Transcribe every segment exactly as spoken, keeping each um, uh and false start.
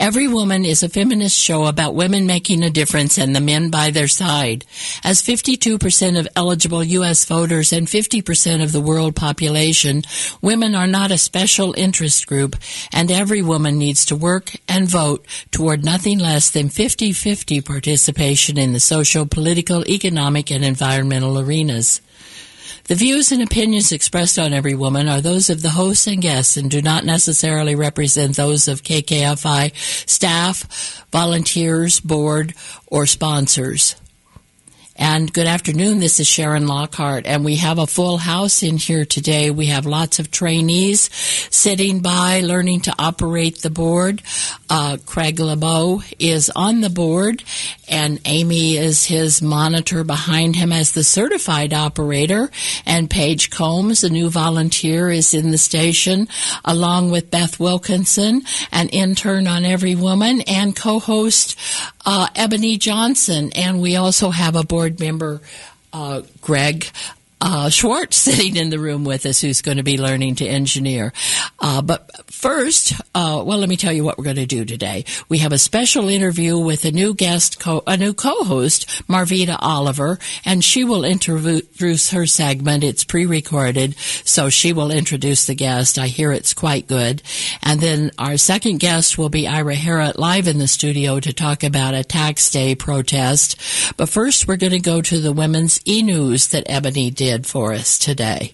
Every Woman is a feminist show about women making a difference and the men by their side. As fifty-two percent of eligible U S voters and fifty percent of the world population, women are not a special interest group, and every woman needs to work and vote toward nothing less than fifty-fifty participation in the social, political, economic, and environmental arenas. The views and opinions expressed on Every Woman are those of the hosts and guests and do not necessarily represent those of K K F I staff, volunteers, board, or sponsors. And good afternoon, this is Sharon Lockhart, and we have a full house in here today. We have lots of trainees sitting by, learning to operate the board. Uh, Craig LeBeau is on the board, and Amy is his monitor behind him as the certified operator. And Paige Combs, a new volunteer, is in the station, along with Beth Wilkinson, an intern on Every Woman, and co-host uh, Ebony Johnson. And we also have a board member, uh, Greg uh, Schwartz, sitting in the room with us, who's going to be learning to engineer. Uh, but first, uh, well, let me tell you what we're going to do today. We have a special interview with a new guest, co- a new co-host, Marvita Oliver, and she will introduce her segment. It's pre-recorded, so she will introduce the guest. I hear it's quite good. And then our second guest will be Ira Harrott, live in the studio to talk about a tax day protest. But first, we're going to go to the women's e-news that Ebony did for us today.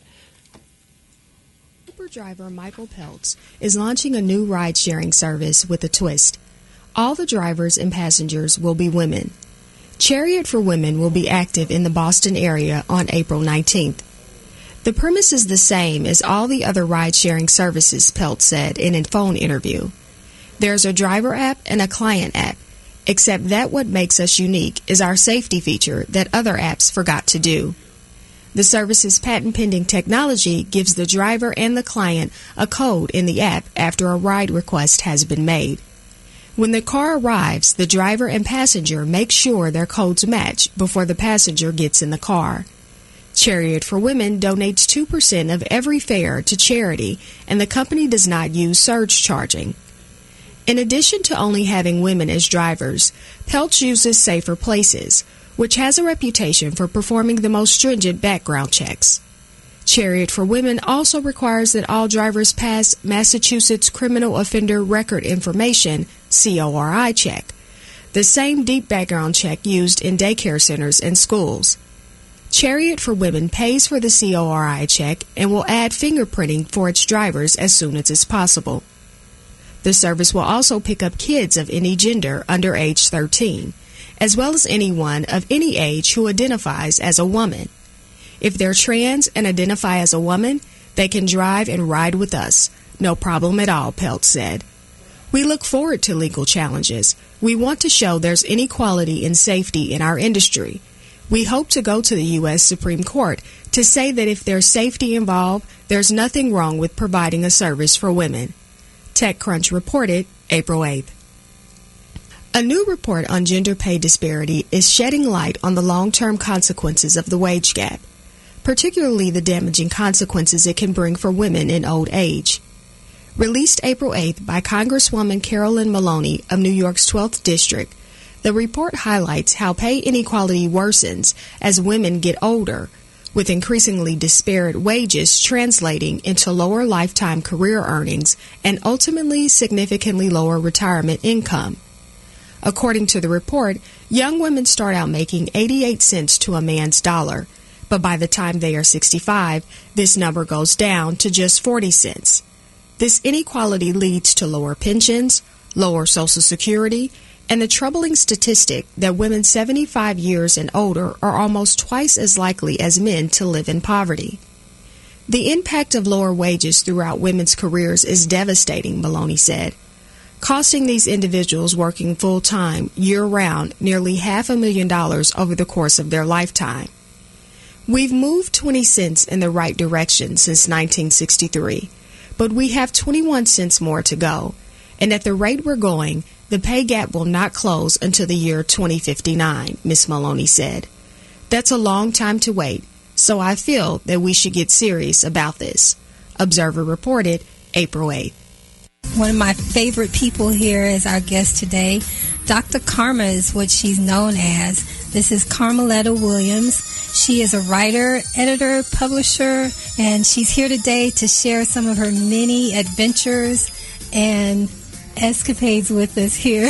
Uber driver Michael Peltz is launching a new ride-sharing service with a twist. All the drivers and passengers will be women. Chariot for Women will be active in the Boston area on April nineteenth. The premise is the same as all the other ride-sharing services, Peltz said in a phone interview. There's a driver app and a client app, except that what makes us unique is our safety feature that other apps forgot to do. The service's patent-pending technology gives the driver and the client a code in the app after a ride request has been made. When the car arrives, the driver and passenger make sure their codes match before the passenger gets in the car. Chariot for Women donates two percent of every fare to charity, and the company does not use surge charging. In addition to only having women as drivers, Peltz uses Safer Places, which has a reputation for performing the most stringent background checks. Chariot for Women also requires that all drivers pass Massachusetts Criminal Offender Record Information, C O R I check, the same deep background check used in daycare centers and schools. Chariot for Women pays for the C O R I check and will add fingerprinting for its drivers as soon as it's possible. The service will also pick up kids of any gender under age thirteen, as well as anyone of any age who identifies as a woman. If they're trans and identify as a woman, they can drive and ride with us. No problem at all, Peltz said. We look forward to legal challenges. We want to show there's inequality in safety in our industry. We hope to go to the U S Supreme Court to say that if there's safety involved, there's nothing wrong with providing a service for women. TechCrunch reported April eighth. A new report on gender pay disparity is shedding light on the long-term consequences of the wage gap, particularly the damaging consequences it can bring for women in old age. Released April eighth by Congresswoman Carolyn Maloney of New York's twelfth District, the report highlights how pay inequality worsens as women get older, with increasingly disparate wages translating into lower lifetime career earnings and ultimately significantly lower retirement income. According to the report, young women start out making eighty-eight cents to a man's dollar, but by the time they are sixty-five, this number goes down to just forty cents. This inequality leads to lower pensions, lower Social Security, and the troubling statistic that women seventy-five years and older are almost twice as likely as men to live in poverty. The impact of lower wages throughout women's careers is devastating, Maloney said, costing these individuals working full-time, year-round, nearly half a million dollars over the course of their lifetime. We've moved twenty cents in the right direction since nineteen sixty-three, but we have twenty-one cents more to go, and at the rate we're going, the pay gap will not close until the year twenty fifty-nine, Miz Maloney said. That's a long time to wait, so I feel that we should get serious about this. Observer reported April eighth. One of my favorite people here is our guest today. Doctor Karma is what she's known as. This is Carmeletta Williams. She is a writer, editor, publisher, and she's here today to share some of her many adventures and escapades with us here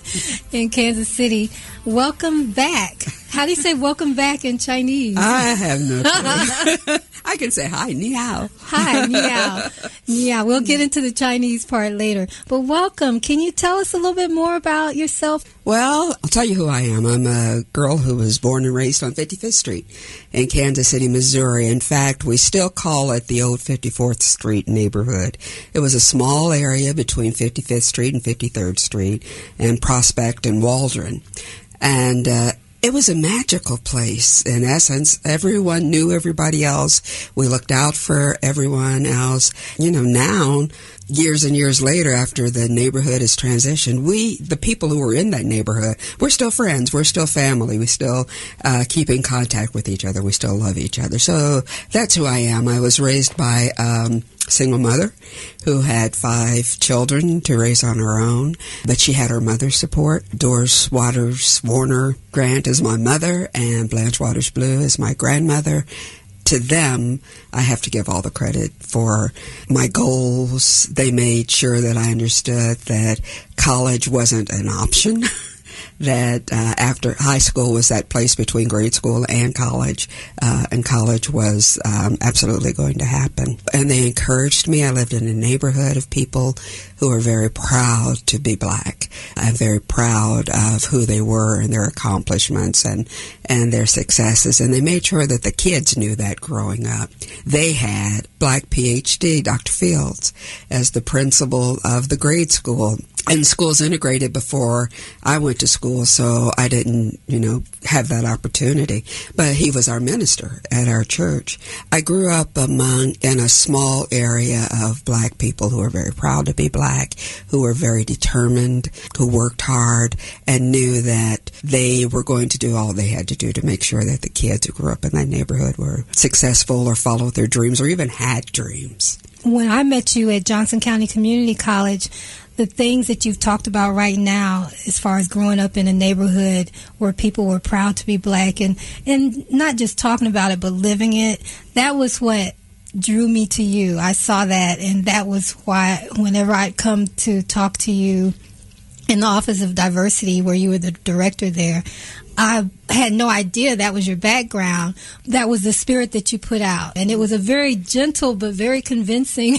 in Kansas City. Welcome back. How do you say welcome back in Chinese? I have no clue. I can say hi, ni hao. Hi, ni hao. Yeah, we'll get into the Chinese part later. But welcome. Can you tell us a little bit more about yourself? Well, I'll tell you who I am. I'm a girl who was born and raised on fifty-fifth Street in Kansas City, Missouri. In fact, we still call it the old fifty-fourth Street neighborhood. It was a small area between fifty-fifth Street and fifty-third Street and Prospect and Waldron. And uh, it was a magical place. In essence, everyone knew everybody else. We looked out for everyone else. You know, now, years and years later, after the neighborhood has transitioned, we, the people who were in that neighborhood, we're still friends. We're still family. We still uh, keep in contact with each other. We still love each other. So that's who I am. I was raised by um, a single mother who had five children to raise on her own, but she had her mother's support. Doris Waters Warner Grant is my mother, and Blanche Waters Blue is my grandmother. To them, I have to give all the credit for my goals. They made sure that I understood that college wasn't an option, that uh, after high school was that place between grade school and college, uh, and college was um, absolutely going to happen. And they encouraged me. I lived in a neighborhood of people who are very proud to be black. I'm very proud of who they were and their accomplishments and, and their successes. And they made sure that the kids knew that growing up. They had black P H D, Doctor Fields, as the principal of the grade school. And schools integrated before I went to school, so I didn't, you know, have that opportunity. But he was our minister at our church. I grew up among, in a small area of black people who were very proud to be black, who were very determined, who worked hard, and knew that they were going to do all they had to do to make sure that the kids who grew up in that neighborhood were successful or followed their dreams or even had dreams. When I met you at Johnson County Community College, the things that you've talked about right now as far as growing up in a neighborhood where people were proud to be black and, and not just talking about it but living it, that was what drew me to you. I saw that, and that was why whenever I'd come to talk to you in the Office of Diversity where you were the director there, I had no idea that was your background. That was the spirit that you put out. And it was a very gentle but very convincing,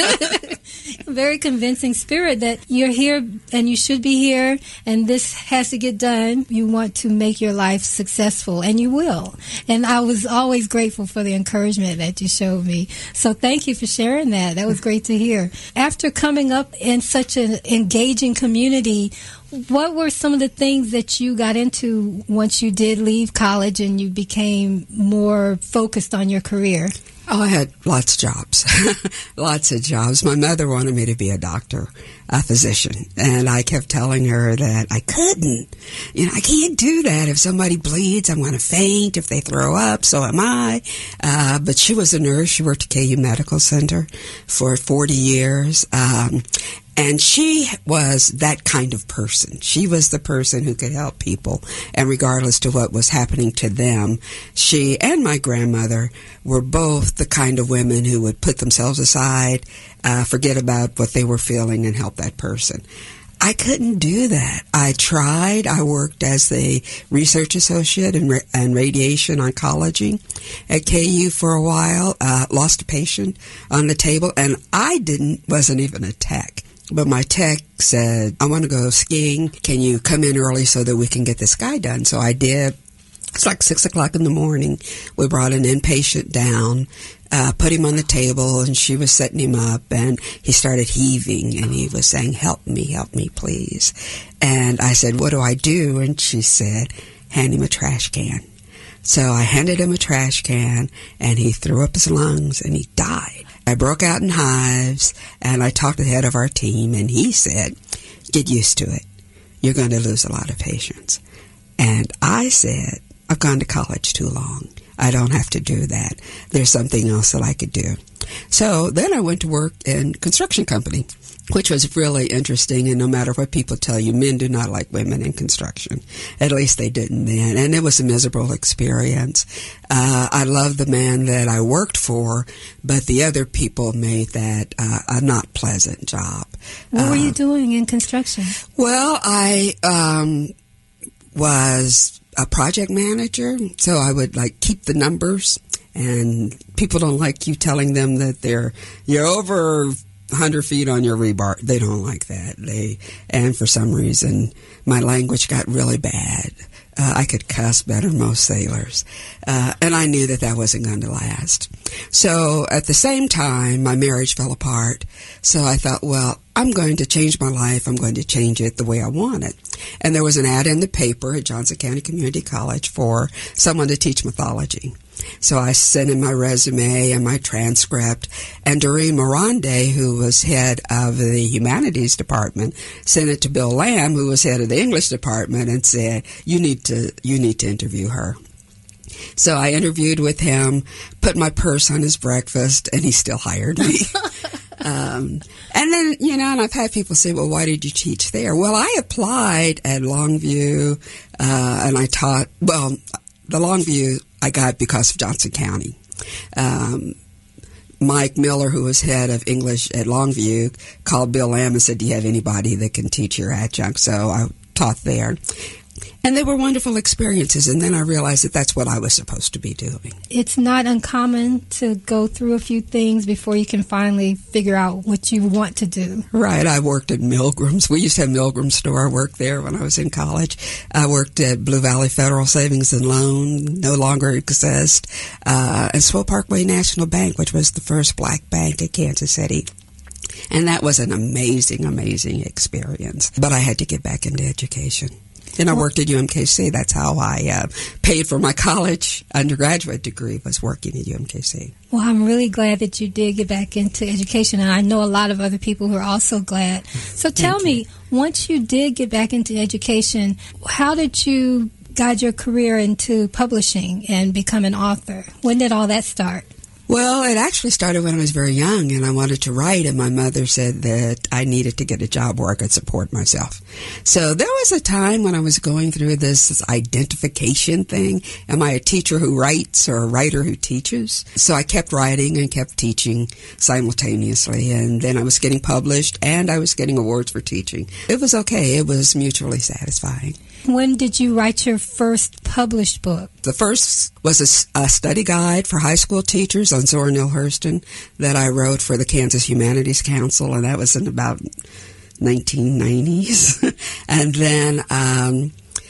very convincing spirit that you're here and you should be here and this has to get done. You want to make your life successful, and you will. And I was always grateful for the encouragement that you showed me. So thank you for sharing that. That was great to hear. After coming up in such an engaging community, what were some of the things that you got into once you did leave college and you became more focused on your career? Oh, I had lots of jobs, lots of jobs. My mother wanted me to be a doctor, a physician, and I kept telling her that I couldn't. You know, I can't do that. If somebody bleeds, I'm going to faint. If they throw up, so am I. Uh, but she was a nurse. She worked at K U Medical Center for forty years. Um, And she was that kind of person. She was the person who could help people. And regardless to what was happening to them, she and my grandmother were both the kind of women who would put themselves aside, uh, forget about what they were feeling, and help that person. I couldn't do that. I tried. I worked as the research associate in, ra- in radiation oncology at K U for a while, uh, lost a patient on the table, and I didn't, wasn't even a tech. But my tech said, I want to go skiing. Can you come in early so that we can get this guy done? So I did. It's like six o'clock in the morning. We brought an inpatient down, uh, put him on the table, and she was setting him up, and he started heaving, and he was saying, help me, help me, please. And I said, what do I do? And she said, hand him a trash can. So I handed him a trash can, and he threw up his lungs, and he died. I broke out in hives, and I talked to the head of our team, and he said, get used to it. You're going to lose a lot of patients. And I said, I've gone to college too long. I don't have to do that. There's something else that I could do. So then I went to work in construction company, which was really interesting. And no matter what people tell you, men do not like women in construction. At least they didn't then. And it was a miserable experience. Uh, I loved the man that I worked for, but the other people made that uh, a not pleasant job. What uh, were you doing in construction? Well, I um, was a project manager, so I would like keep the numbers. And people don't like you telling them that they're you're over one hundred feet on your rebar. They don't like that. They and for some reason, my language got really bad. Uh, I could cuss better than most sailors, uh, and I knew that that wasn't going to last. So at the same time, my marriage fell apart. So I thought, well, I'm going to change my life. I'm going to change it the way I want it. And there was an ad in the paper at Johnson County Community College for someone to teach mythology. So I sent in my resume and my transcript, and Doreen Morande, who was head of the humanities department, sent it to Bill Lamb, who was head of the English department, and said, you need to, you need to interview her. So I interviewed with him, put my purse on his breakfast, and he still hired me. Um, and then, you know, and I've had people say, well, why did you teach there? Well, I applied at Longview, uh, and I taught, well, the Longview I got because of Johnson County. Um, Mike Miller, who was head of English at Longview, called Bill Lamb and said, do you have anybody that can teach your adjunct? So I taught there. And they were wonderful experiences, and then I realized that that's what I was supposed to be doing. It's not uncommon to go through a few things before you can finally figure out what you want to do. Right. I worked at Milgram's. We used to have Milgram's store. I worked there when I was in college. I worked at Blue Valley Federal Savings and Loan, no longer exists, uh, and Swell Parkway National Bank, which was the first black bank in Kansas City. And that was an amazing, amazing experience. But I had to get back into education. And I worked at U M K C. That's how I uh, paid for my college undergraduate degree, was working at U M K C. Well, I'm really glad that you did get back into education, and I know a lot of other people who are also glad. So tell me, once you did get back into education, how did you guide your career into publishing and become an author? When did all that start? Well, it actually started when I was very young, and I wanted to write, and my mother said that I needed to get a job where I could support myself. So there was a time when I was going through this, this identification thing. Am I a teacher who writes or a writer who teaches? So I kept writing and kept teaching simultaneously, and then I was getting published, and I was getting awards for teaching. It was okay. It was mutually satisfying. When did you write your first published book? The first was a, a study guide for high school teachers on Zora Neale Hurston that I wrote for the Kansas Humanities Council, and that was in about nineteen nineties. And then um,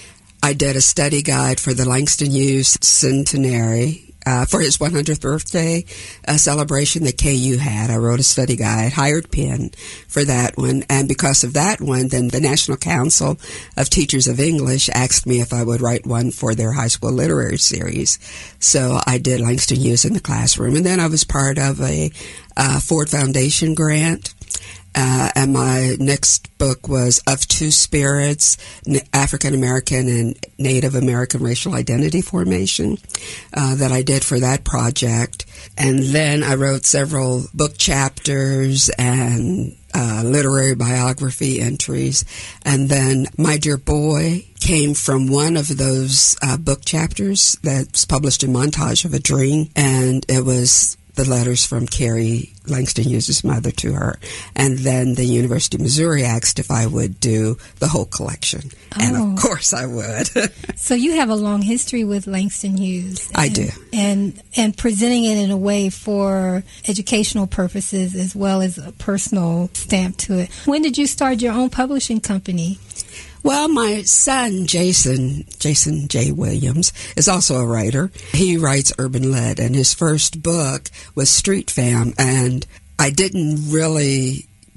I did a study guide for the Langston Hughes Centenary. Uh, for his one hundredth birthday uh, celebration that K U had. I wrote a study guide, hired Penn for that one, and because of that one, then the National Council of Teachers of English asked me if I would write one for their high school literary series. So I did Langston Hughes in the classroom, and then I was part of a uh, Ford Foundation grant. Uh, and my next book was Of Two Spirits, African American and Native American Racial Identity Formation, uh, that I did for that project. And then I wrote several book chapters and uh, literary biography entries. And then My Dear Boy came from one of those uh, book chapters that's published in Montage of a Dream, and it was the letters from Carrie Langston Hughes' mother to her. And then the University of Missouri asked if I would do the whole collection. Oh. And of course I would. So you have a long history with Langston Hughes. And, I do. And and presenting it in a way for educational purposes as well as a personal stamp to it. When did you start your own publishing company? Well, my son, Jason, Jason J. Williams, is also a writer. He writes urban lit, and his first book was Street Fam, and I didn't really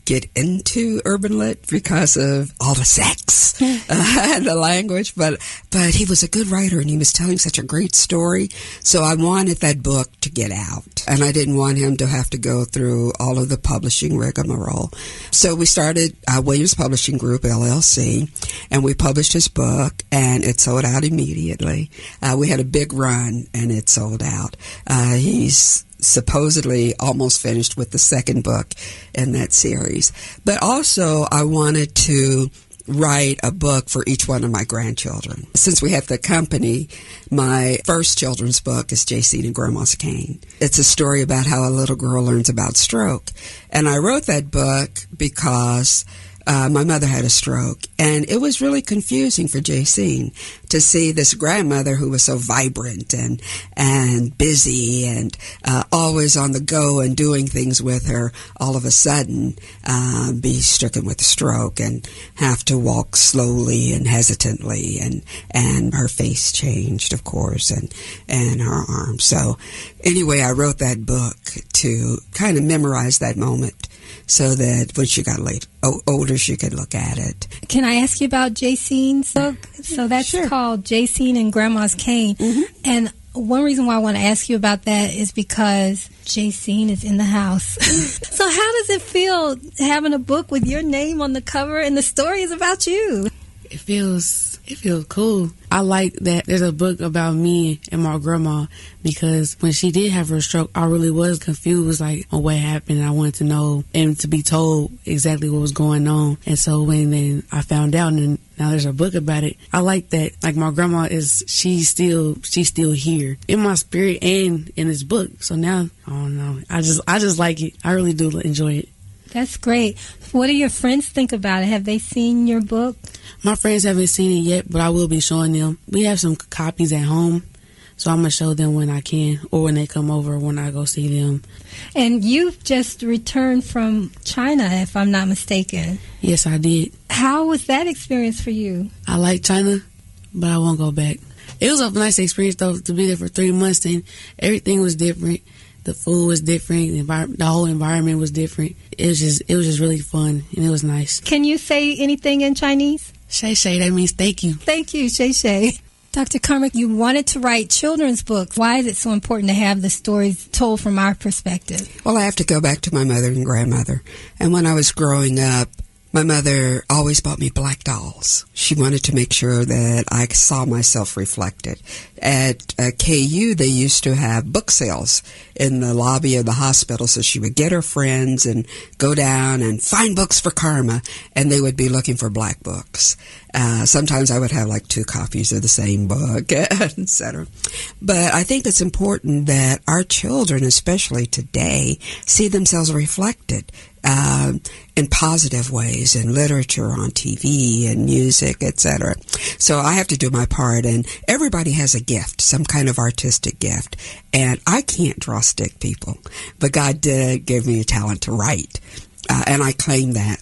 get into urban lit because of all the sex uh, and the language, but but he was a good writer and he was telling such a great story. So I wanted that book to get out, and I didn't want him to have to go through all of the publishing rigmarole. So we started uh, Williams Publishing Group, L L C, and we published his book, and it sold out immediately. Uh, we had a big run, and it sold out. Uh, he's supposedly almost finished with the second book in that series. But also, I wanted to write a book for each one of my grandchildren. Since we have the company, my first children's book is Jaycine and Grandma's Cane. It's a story about how a little girl learns about stroke. And I wrote that book because Uh, my mother had a stroke, and it was really confusing for Jaycine to see this grandmother who was so vibrant and and busy and uh, always on the go and doing things with her, all of a sudden uh, be stricken with a stroke and have to walk slowly and hesitantly, and and her face changed, of course, and and her arms. So anyway, I wrote that book to kind of memorize that moment, so that when she got late, o- older, she could look at it. Can I ask you about Jaycine's book? So that's Sure. called Jaycine and Grandma's Cane. Mm-hmm. And one reason why I want to ask you about that is because Jaycine is in the house. So how does it feel having a book with your name on the cover and the story is about you? It feels it feels cool. I like that there's a book about me and my grandma, because when she did have her stroke, I really was confused, like, on what happened. I wanted to know and to be told exactly what was going on. And so when then I found out, and now there's a book about it, I like that. Like, my grandma is, she's still, she's still here in my spirit and in this book. So now, I don't know. I just, I just like it. I really do enjoy it. That's great. What do your friends think about it? Have they seen your book? My friends haven't seen it yet, but I will be showing them. We have some copies at home, so I'm going to show them when I can, or when they come over, when I go see them. And you've just returned from China, if I'm not mistaken. Yes, I did. How was that experience for you? I like China, but I won't go back. It was a nice experience, though, to be there for three months, and everything was different. The food was different. The, envir- the whole environment was different. It was just, it was just really fun, and it was nice. Can you say anything in Chinese? Shay Shay, that means thank you. Thank you, Shay Shay. Doctor Carmack, you wanted to write children's books. Why is it so important to have the stories told from our perspective? Well, I have to go back to my mother and grandmother. And when I was growing up, my mother always bought me black dolls. She wanted to make sure that I saw myself reflected. At uh, K U, they used to have book sales in the lobby of the hospital, so she would get her friends and go down and find books for Karma, and they would be looking for black books. Uh, sometimes I would have like two copies of the same book, et cetera. But I think it's important that our children, especially today, see themselves reflected uh, in positive ways in literature, on T V, and music, et cetera. So I have to do my part, and everybody has a gift, some kind of artistic gift. And I can't draw stick people, but God did give me a talent to write, uh, and I claim that.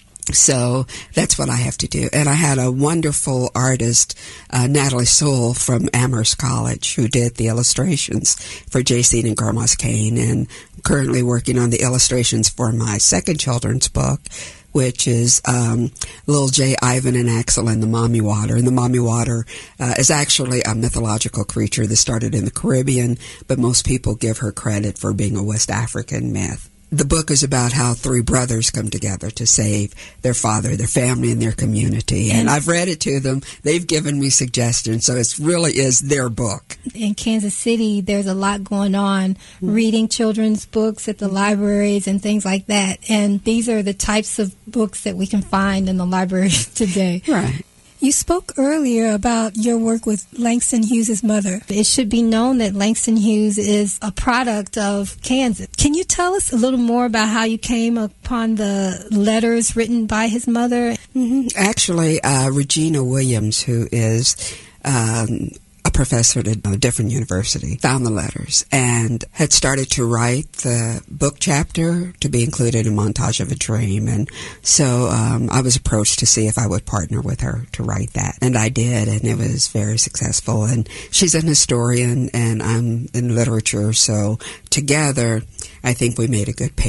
So that's what I have to do. And I had a wonderful artist, uh, Natalie Sewell from Amherst College, who did the illustrations for Jaycine and Grandma's Cane, and I'm currently working on the illustrations for my second children's book, which is um, Little J, Ivan, and Axel and the Mommy Water. And the Mommy Water uh, is actually a mythological creature that started in the Caribbean, but most people give her credit for being a West African myth. The book is about how three brothers come together to save their father, their family, and their community. And, and I've read it to them. They've given me suggestions, so it really is their book. In Kansas City, there's a lot going on, mm-hmm. reading children's books at the libraries and things like that. And these are the types of books that we can find in the libraries today. Right. You spoke earlier about your work with Langston Hughes' mother. It should be known that Langston Hughes is a product of Kansas. Can you tell us a little more about how you came upon the letters written by his mother? Mm-hmm. Actually, uh, Regina Williams, who is um, a professor at a different university, found the letters and had started to write the book chapter to be included in Montage of a Dream. And so um, I was approached to see if I would partner with her to write that. And I did, and it was very successful. And she's an historian, and I'm in literature, so together I think we made a good pair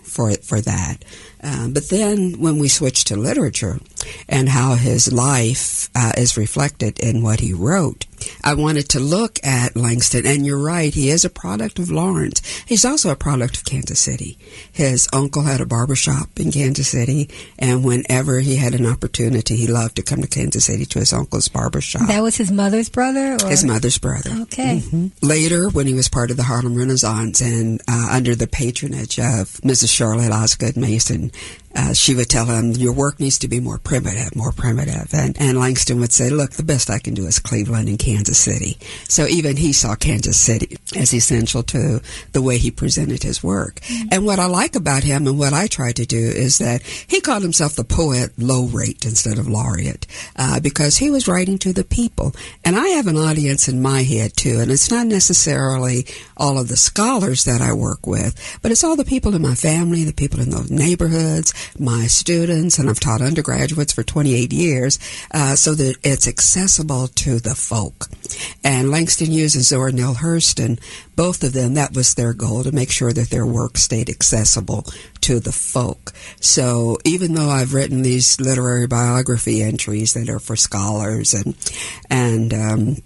for for that. Um, but then when we switch to literature and how his life uh, is reflected in what he wrote, I wanted to look at Langston, and you're right, he is a product of Lawrence. He's also a product of Kansas City. His uncle had a barbershop in Kansas City, and whenever he had an opportunity, he loved to come to Kansas City to his uncle's barbershop. That was his mother's brother? Or? His mother's brother. Okay. Mm-hmm. Later, when he was part of the Harlem Renaissance and uh, under the patronage of Missus Charlotte Osgood Mason, Uh, she would tell him, your work needs to be more primitive, more primitive. And, and Langston would say, look, the best I can do is Cleveland and Kansas City. So even he saw Kansas City as essential to the way he presented his work. Mm-hmm. And what I like about him and what I try to do is that he called himself the poet laureate instead of laureate, uh, because he was writing to the people. And I have an audience in my head, too. And it's not necessarily all of the scholars that I work with, but it's all the people in my family, the people in those neighborhoods, my students, and I've taught undergraduates for twenty-eight years, uh, so that it's accessible to the folk. And Langston Hughes and Zora Neale Hurston, both of them, that was their goal, to make sure that their work stayed accessible to the folk. So even though I've written these literary biography entries that are for scholars and, and, um,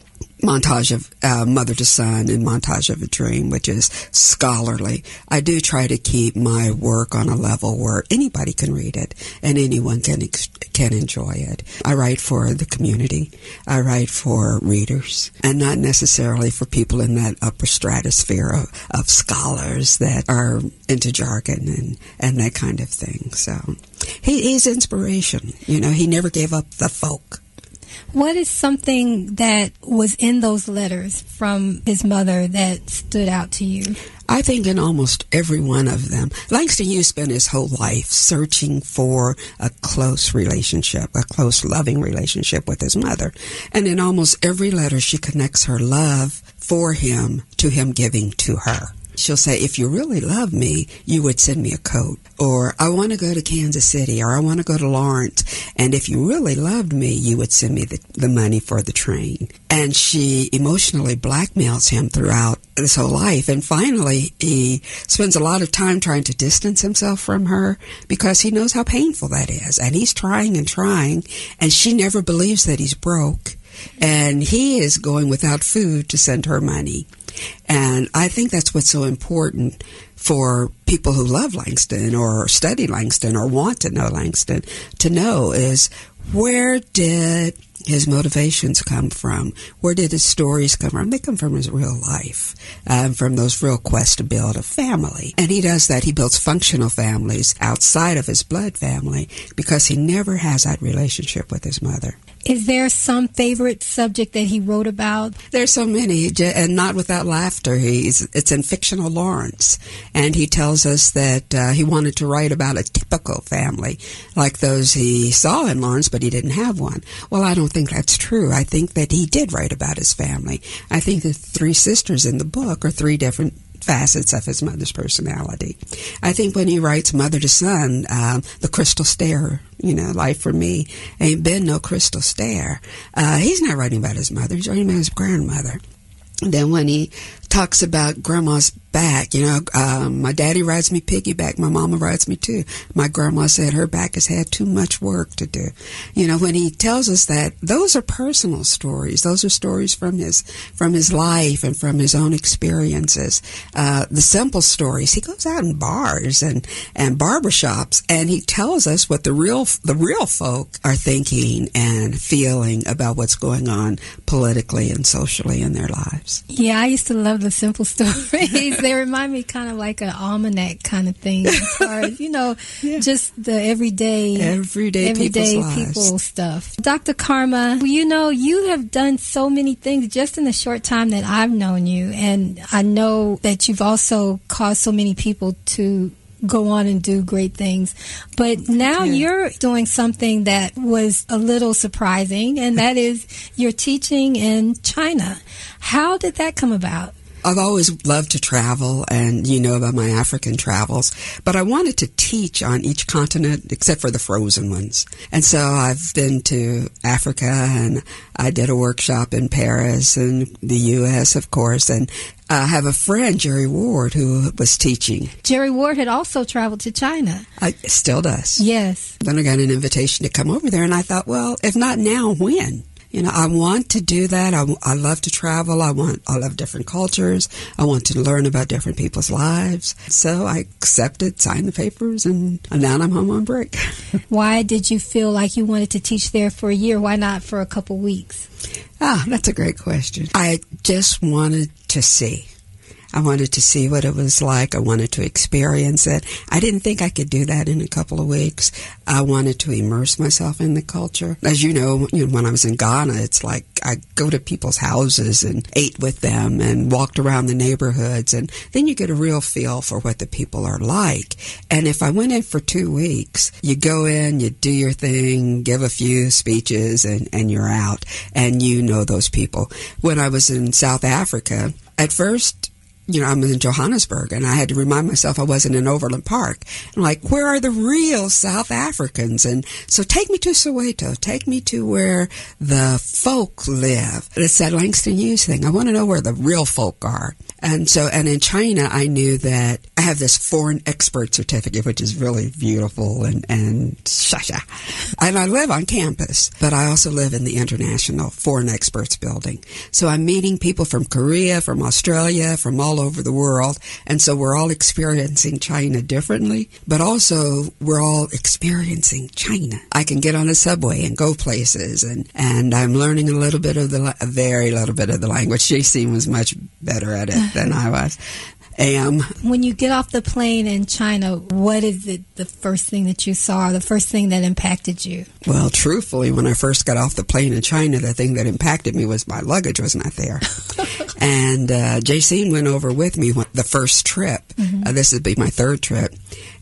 Montage of uh, Mother to Son and Montage of a Dream, which is scholarly, I do try to keep my work on a level where anybody can read it and anyone can ex- can enjoy it. I write for the community. I write for readers, and not necessarily for people in that upper stratosphere of, of scholars that are into jargon and, and that kind of thing. So he, he's inspiration. You know, he never gave up the folk. What is something that was in those letters from his mother that stood out to you? I think in almost every one of them. Langston Hughes spent his whole life searching for a close relationship, a close, loving relationship with his mother. And in almost every letter, she connects her love for him to him giving to her. She'll say, if you really love me, you would send me a coat. Or, I want to go to Kansas City. Or, I want to go to Lawrence. And if you really loved me, you would send me the, the money for the train. And she emotionally blackmails him throughout his whole life. And finally, he spends a lot of time trying to distance himself from her because he knows how painful that is. And he's trying and trying, and she never believes that he's broke. And he is going without food to send her money. And I think that's what's so important for people who love Langston or study Langston or want to know Langston to know is, where did his motivations come from? Where did his stories come from? They come from his real life, um, from those real quests to build a family. And he does that. He builds functional families outside of his blood family because he never has that relationship with his mother. Is there some favorite subject that he wrote about? There's so many, and not without laughter. He's it's in fictional Lawrence, and he tells us that uh, he wanted to write about a typical family, like those he saw in Lawrence, but he didn't have one. Well, I don't think that's true. I think that he did write about his family. I think the three sisters in the book are three different facets of his mother's personality. I think when he writes Mother to Son, um, the crystal stare, you know, life for me ain't been no crystal stare. Uh, he's not writing about his mother. He's writing about his grandmother. And then when he talks about grandma's back, you know, um, my daddy rides me piggyback, my mama rides me too. My grandma said her back has had too much work to do. You know, when he tells us that, those are personal stories. Those are stories from his from his life and from his own experiences. Uh, the simple stories, he goes out in bars and, and barbershops, and he tells us what the real the real folk are thinking and feeling about what's going on politically and socially in their lives. Yeah, I used to love the simple stories. They remind me kind of like an almanac kind of thing, as far as, you know, yeah. just the everyday, everyday, everyday people's people lives. stuff. Doctor Karma, you know, you have done so many things just in the short time that I've known you, and I know that you've also caused so many people to go on and do great things. But now yeah. you're doing something that was a little surprising, and that is you're teaching in China. How did that come about? I've always loved to travel, and you know about my African travels, but I wanted to teach on each continent except for the frozen ones. And so I've been to Africa, and I did a workshop in Paris and the U S, of course, and I have a friend, Jerry Ward, who was teaching. Jerry Ward had also traveled to China. I, still does. Yes. Then I got an invitation to come over there, and I thought, well, if not now, when? You know, I want to do that. I, I love to travel. I want, I love different cultures. I want to learn about different people's lives. So I accepted, signed the papers, and now I'm home on break. Why did you feel like you wanted to teach there for a year? Why not for a couple weeks? Ah, that's a great question. I just wanted to see. I wanted to see what it was like. I wanted to experience it. I didn't think I could do that in a couple of weeks. I wanted to immerse myself in the culture. As you know, you know, when I was in Ghana, it's like I go to people's houses and ate with them and walked around the neighborhoods, and then you get a real feel for what the people are like. And if I went in for two weeks, you go in, you do your thing, give a few speeches, and, and you're out, and you know those people. When I was in South Africa, at first, you know, I'm in Johannesburg, and I had to remind myself I wasn't in Overland Park. I'm like, where are the real South Africans? And so take me to Soweto. Take me to where the folk live. It's that Langston Hughes thing. I want to know where the real folk are. And so, and in China, I knew that I have this foreign expert certificate, which is really beautiful, and, and shasha. And I live on campus, but I also live in the International Foreign Experts Building. So I'm meeting people from Korea, from Australia, from all over the world. And so we're all experiencing China differently, but also we're all experiencing China. I can get on a subway and go places, and, and I'm learning a little bit of the, a very little bit of the language. J C was much better at it than I was. Am. When you get off the plane in China, what is it, the first thing that you saw, the first thing that impacted you? Well, truthfully, when I first got off the plane in China, the thing that impacted me was my luggage was not there. And uh, Jason went over with me the first trip. Mm-hmm. Uh, this would be my third trip.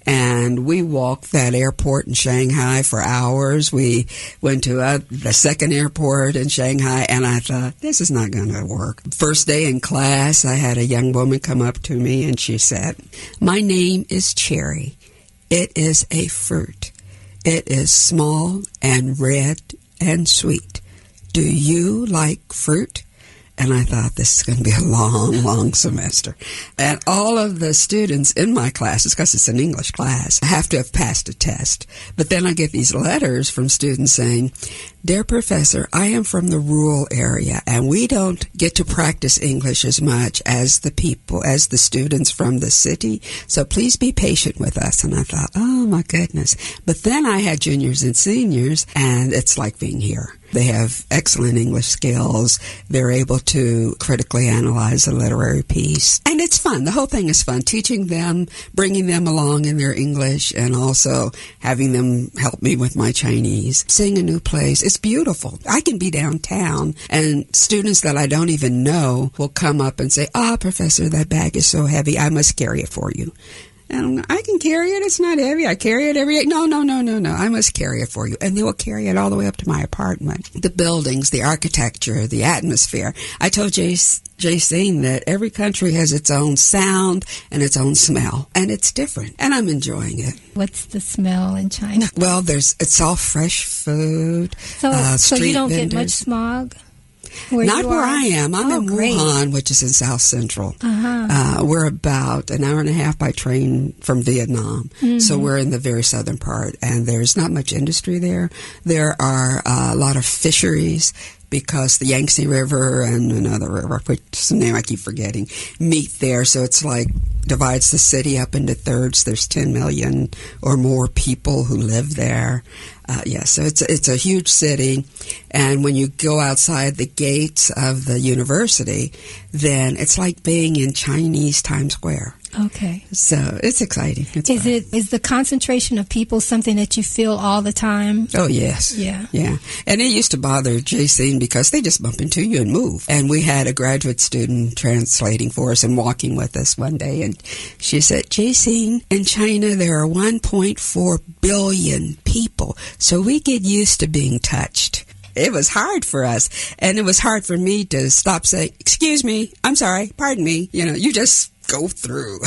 And we walked that airport in Shanghai for hours. We went to uh, the second airport in Shanghai, and I thought, this is not going to work. First day in class, I had a young woman come up to me, and she said, my name is Cherry. It is a fruit. It is small and red and sweet. Do you like fruit? And I thought, this is going to be a long, long semester. And all of the students in my classes, because it's an English class, have to have passed a test. But then I get these letters from students saying, dear professor, I am from the rural area, and we don't get to practice English as much as the people, as the students from the city. So please be patient with us. And I thought, oh, my goodness. But then I had juniors and seniors, and it's like being here. They have excellent English skills. They're able to critically analyze a literary piece. And it's fun. The whole thing is fun. Teaching them, bringing them along in their English, and also having them help me with my Chinese. Seeing a new place. It's beautiful. I can be downtown, and students that I don't even know will come up and say, ah, oh, Professor, that bag is so heavy. I must carry it for you. And I can carry it. It's not heavy. I carry it every day. No, no, no, no, no. I must carry it for you. And they will carry it all the way up to my apartment. The buildings, the architecture, the atmosphere. I told Jace, Jacine that every country has its own sound and its own smell. And it's different. And I'm enjoying it. What's the smell in China? Well, there's it's all fresh food. So, uh, so street you don't vendors. get much smog? Where Not you where are? I am. I'm oh, in great. Wuhan, which is in South Central. Uh-huh. Uh, we're about an hour and a half by train from Vietnam. Mm-hmm. So we're in the very southern part, and there's not much industry there. There are uh, a lot of fisheries because the Yangtze River and another river, which is the name I keep forgetting, meet there. So it's like divides the city up into thirds. There's ten million or more people who live there. Uh, yeah, so it's it's a huge city, and when you go outside the gates of the university, then it's like being in Chinese Times Square. Okay. So it's exciting. It's is fun. it is the concentration of people something that you feel all the time? Oh, yes. Yeah. Yeah. And it used to bother Jacine because they just bump into you and move. And we had a graduate student translating for us and walking with us one day, and she said, Jacine, in China there are one point four billion people, so we get used to being touched. It was hard for us, and it was hard for me to stop saying, excuse me, I'm sorry, pardon me. You know, you just go through.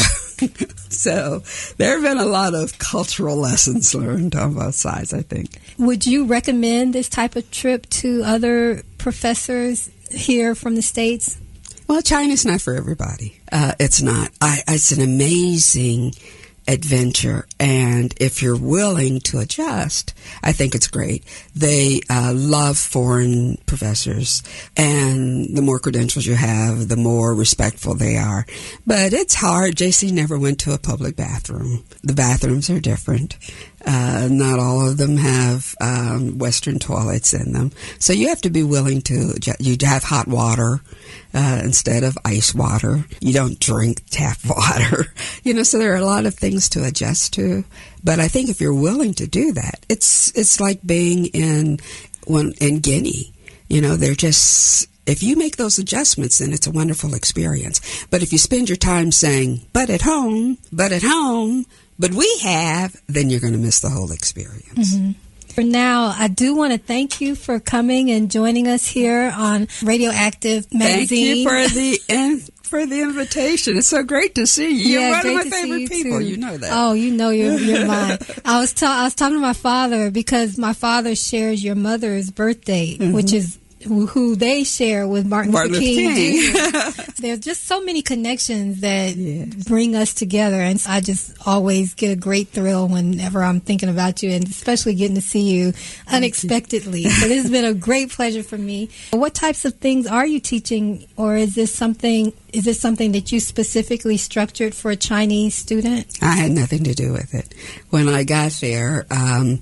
So there have been a lot of cultural lessons learned on both sides, I think. Would you recommend this type of trip to other professors here from the States? Well, China's not for everybody. Uh, it's not. I, it's an amazing adventure, and if you're willing to adjust, I think it's great. They uh, love foreign professors, and the more credentials you have, the more respectful they are. But it's hard. J C never went to a public bathroom. The bathrooms are different. Uh, not all of them have um, Western toilets in them. So you have to be willing to, you have hot water uh, instead of ice water. You don't drink tap water. You know, so there are a lot of things to adjust to. But I think if you're willing to do that, it's it's like being in, when, in Guinea. You know, they're just, if you make those adjustments, then it's a wonderful experience. But if you spend your time saying, but at home, but at home, but we have, then you're going to miss the whole experience. Mm-hmm. For now, I do want to thank you for coming and joining us here on Radioactive Magazine. Thank you for the in, for the invitation. It's so great to see you. You're yeah, one of my favorite people. Too. You know that. Oh, you know you're, you're mine. I was ta- I was talking to my father because my father shares your mother's birthday, mm-hmm. which is who they share with Martin, Martin Luther King. King. There's just so many connections that yes. bring us together, and I just always get a great thrill whenever I'm thinking about you, and especially getting to see you unexpectedly. So this has been a great pleasure for me. What types of things are you teaching, or is this something? Is this something that you specifically structured for a Chinese student? I had nothing to do with it. When I got there, um,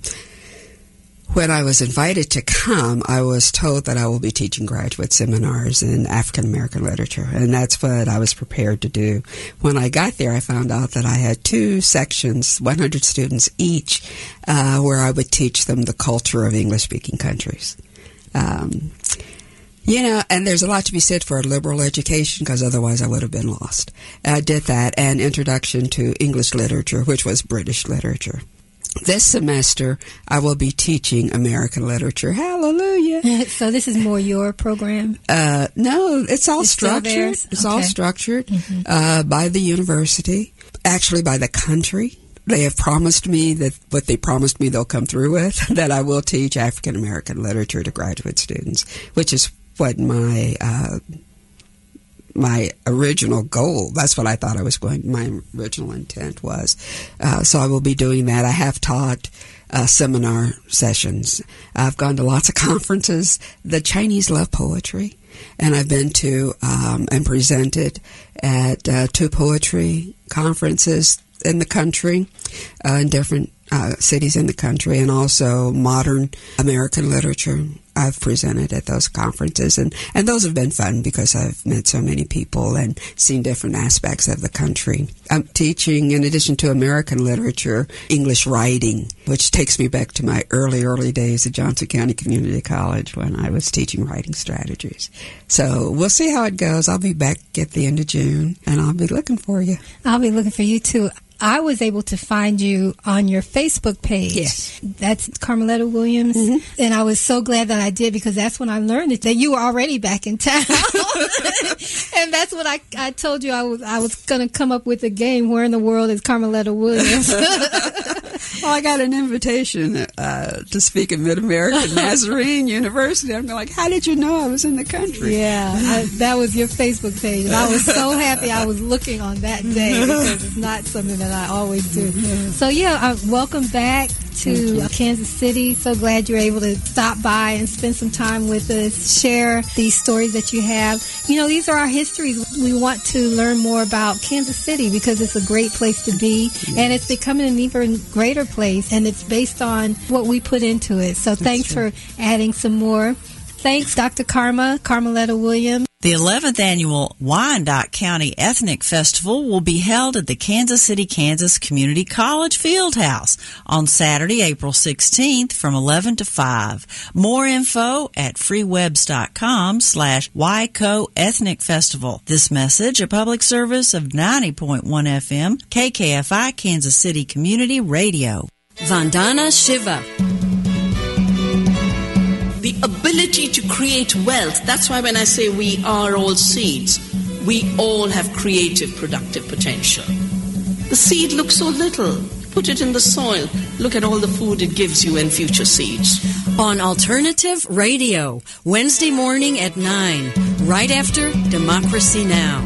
when I was invited to come, I was told that I will be teaching graduate seminars in African American literature, and that's what I was prepared to do. When I got there, I found out that I had two sections, one hundred students each, uh, where I would teach them the culture of English-speaking countries. Um, you know, and there's a lot to be said for a liberal education, because otherwise I would have been lost. I did that, and Introduction to English Literature, which was British literature. This semester, I will be teaching American literature. Hallelujah. So this is more your program? Uh, no, it's all it's structured. It's okay. all structured mm-hmm. uh, by the university, actually by the country. They have promised me that what they promised me they'll come through with, that I will teach African American literature to graduate students, which is what my... Uh, my original goal. That's what I thought I was going, my original intent was. Uh, so I will be doing that. I have taught uh, seminar sessions. I've gone to lots of conferences. The Chinese love poetry. And I've been to um, and presented at uh, two poetry conferences in the country, uh, in different uh, cities in the country, and also modern American literature. I've presented at those conferences, and, and those have been fun because I've met so many people and seen different aspects of the country. I'm teaching, in addition to American literature, English writing, which takes me back to my early, early days at Johnson County Community College when I was teaching writing strategies. So we'll see how it goes. I'll be back at the end of June, and I'll be looking for you. I'll be looking for you, too. I was able to find you on your Facebook page. Yes. That's Carmeletta Williams. Mm-hmm. And I was so glad that I did, because that's when I learned it, that you were already back in town. And that's what I, I told you I was I was going to come up with a game. Where in the world is Carmeletta Williams? Well, I got an invitation uh, to speak at Mid-American Nazarene University. I'm like, how did you know I was in the country? Yeah, I, that was your Facebook page. And I was so happy I was looking on that day, because it's not something that I always do. So, yeah, uh, welcome back to uh, Kansas City. So glad you're able to stop by and spend some time with us, share these stories that you have. You know, these are our histories. We want to learn more about Kansas City because it's a great place to be, yes. and it's becoming an even greater place, and it's based on what we put into it. So That's thanks true. for adding some more. Thanks, Doctor Karma, Carmeletta Williams. The eleventh Annual Wyandotte County Ethnic Festival will be held at the Kansas City, Kansas Community College Fieldhouse on Saturday, April sixteenth from eleven to five. More info at freewebs.com slash YCO Ethnic Festival. This message, a public service of ninety point one F M, K K F I, Kansas City Community Radio. Vandana Shiva. The ability to create wealth. That's why when I say we are all seeds, we all have creative, productive potential. The seed looks so little. Put it in the soil. Look at all the food it gives you in future seeds. On Alternative Radio, Wednesday morning at nine, right after Democracy Now!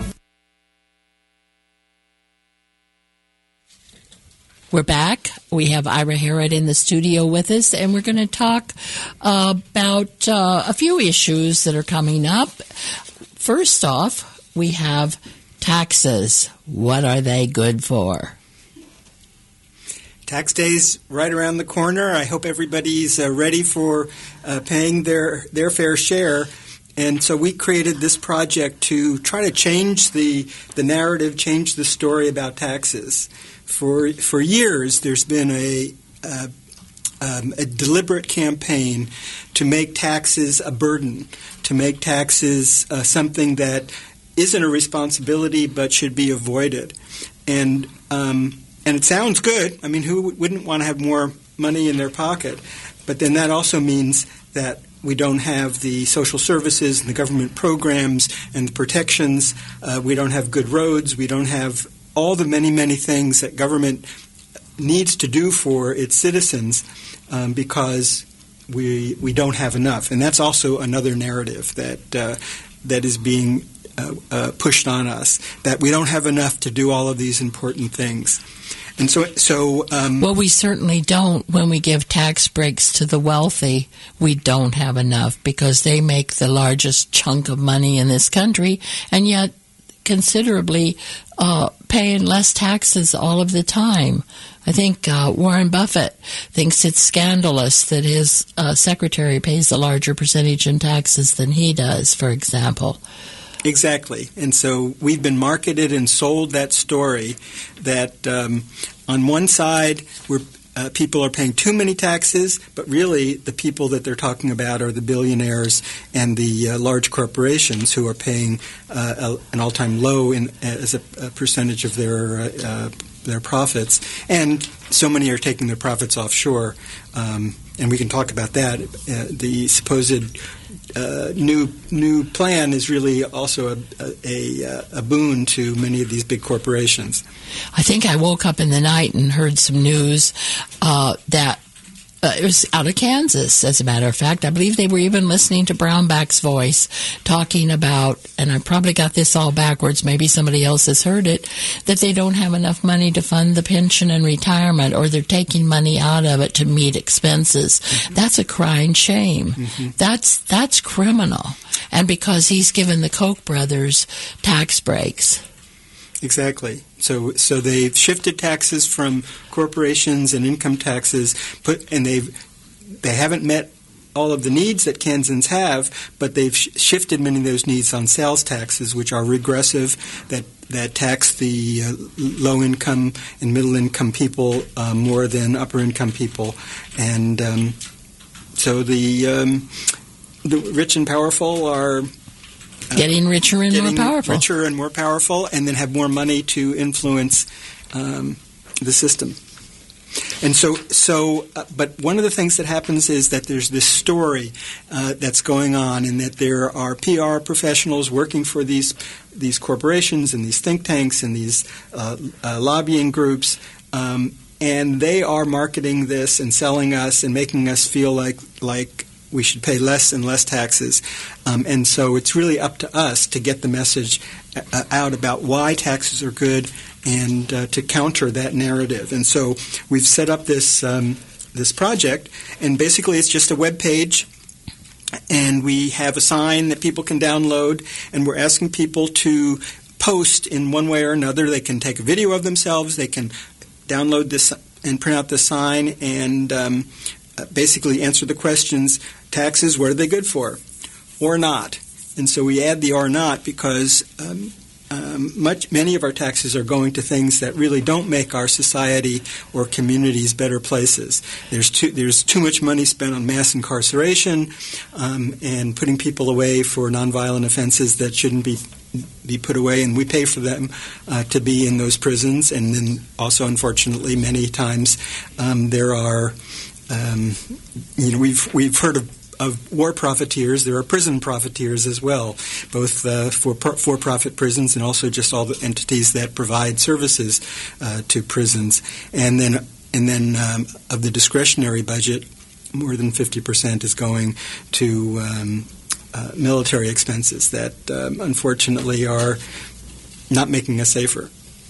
We're back. We have Ira Harrod in the studio with us, and we're going to talk uh, about uh, a few issues that are coming up. First off, we have taxes. What are they good for? Tax day's right around the corner. I hope everybody's uh, ready for uh, paying their, their fair share. And so we created this project to try to change the, the narrative, change the story about taxes. For for years, there's been a, uh, um, a deliberate campaign to make taxes a burden, to make taxes uh, something that isn't a responsibility but should be avoided. And um, and it sounds good. I mean, who wouldn't want to have more money in their pocket? But then that also means that we don't have the social services and the government programs and the protections. Uh, we don't have good roads. We don't have all the many, many things that government needs to do for its citizens um, because we we don't have enough. And that's also another narrative that uh, that is being uh, uh, pushed on us, that we don't have enough to do all of these important things. And so, so um, well, we certainly don't. When we give tax breaks to the wealthy, we don't have enough because they make the largest chunk of money in this country, and yet considerably uh, paying less taxes all of the time. I think uh, Warren Buffett thinks it's scandalous that his uh, secretary pays a larger percentage in taxes than he does, for example. Exactly. And so we've been marketed and sold that story that um, on one side we're Uh, people are paying too many taxes, but really the people that they're talking about are the billionaires and the uh, large corporations who are paying uh, a, an all-time low in, as a, a percentage of their uh, uh, their profits. And so many are taking their profits offshore. Um, and we can talk about that. Uh, the supposed uh, new new plan is really also a, a, a boon to many of these big corporations. I think I woke up in the night and heard some news uh, that uh, it was out of Kansas, as a matter of fact. I believe they were even listening to Brownback's voice talking about, and I probably got this all backwards, maybe somebody else has heard it, that they don't have enough money to fund the pension and retirement, or they're taking money out of it to meet expenses. Mm-hmm. That's a crying shame. Mm-hmm. That's that's criminal. And because he's given the Koch brothers tax breaks. Exactly. So, so they've shifted taxes from corporations and income taxes, put, and they've they haven't met all of the needs that Kansans have, but they've sh- shifted many of those needs on sales taxes, which are regressive, that that tax the uh, low income and middle income people uh, more than upper income people, and um, so the um, the rich and powerful are. Uh, getting richer and getting more powerful. richer and more powerful, and then have more money to influence um, the system. And so, so, uh, but one of the things that happens is that there's this story uh, that's going on, and that there are P R professionals working for these these corporations and these think tanks and these uh, uh, lobbying groups, um, and they are marketing this and selling us and making us feel like like. we should pay less and less taxes. Um, and so it's really up to us to get the message uh, out about why taxes are good and uh, to counter that narrative. And so we've set up this um, this project, and basically it's just a web page, and we have a sign that people can download, and we're asking people to post in one way or another. They can take a video of themselves, they can download this and print out the sign, and um, basically answer the questions, taxes, what are they good for, or not? And so we add the or not because um, um, much, many of our taxes are going to things that really don't make our society or communities better places. There's too, there's too much money spent on mass incarceration um, and putting people away for nonviolent offenses that shouldn't be be put away, and we pay for them uh, to be in those prisons. And then also, unfortunately, many times um, there are Um, you know, we've we've heard of, of war profiteers. There are prison profiteers as well, both uh, for for-profit prisons and also just all the entities that provide services uh, to prisons. And then and then um, of the discretionary budget, more than fifty percent is going to um, uh, military expenses that um, unfortunately are not making us safer.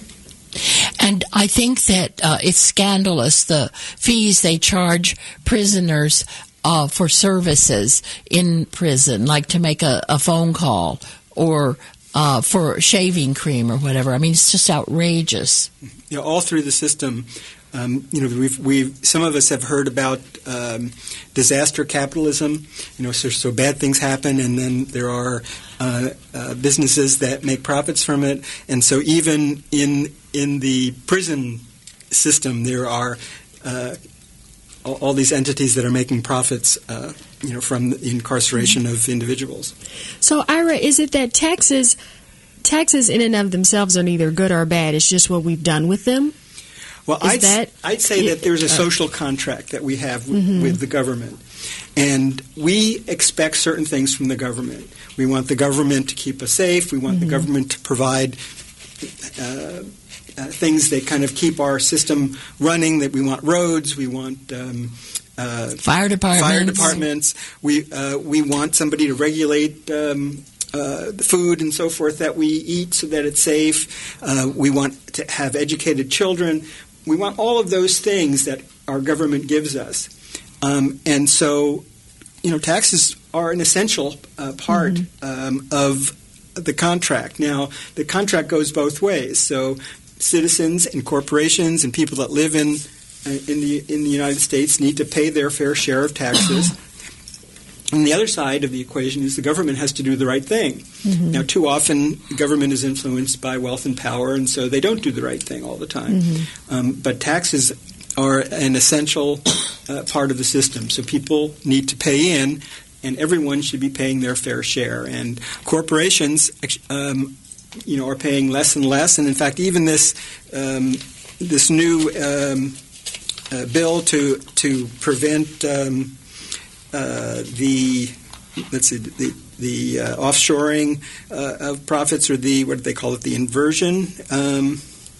And I think that uh, it's scandalous, the fees they charge prisoners uh, for services in prison, like to make a, a phone call or uh, for shaving cream or whatever. I mean, it's just outrageous. You know, all through the system, um, you know, we've, we've some of us have heard about um, disaster capitalism. You know, so, so bad things happen, and then there are uh, uh, businesses that make profits from it. And so even in in the prison system, there are uh, all, all these entities that are making profits, uh, you know, from the incarceration of individuals. So, Ira, is it that taxes taxes in and of themselves are neither good or bad? It's just what we've done with them? Well, Is I'd, that, I'd say that there's a uh, social contract that we have w- mm-hmm. with the government. And we expect certain things from the government. We want the government to keep us safe. We want mm-hmm. the government to provide uh, uh, things that kind of keep our system running, that we want roads, we want um, uh, fire departments. Fire departments. We, uh, we want somebody to regulate um, Uh, the food and so forth that we eat so that it's safe. Uh, we want to have educated children. We want all of those things that our government gives us. Um, and so, you know, taxes are an essential uh, part mm-hmm. um, of the contract. Now, the contract goes both ways. So citizens and corporations and people that live in, uh, in, the, in the United States need to pay their fair share of taxes. And the other side of the equation is the government has to do the right thing. Mm-hmm. Now, too often, government is influenced by wealth and power, and so they don't do the right thing all the time. Mm-hmm. Um, but taxes are an essential uh, part of the system. So people need to pay in, and everyone should be paying their fair share. And corporations, um, you know, are paying less and less. And in fact, even this um, this new um, uh, bill to to prevent um, Uh, the let's see the the uh, offshoring uh, of profits, or the what do they call it, the inversion, um,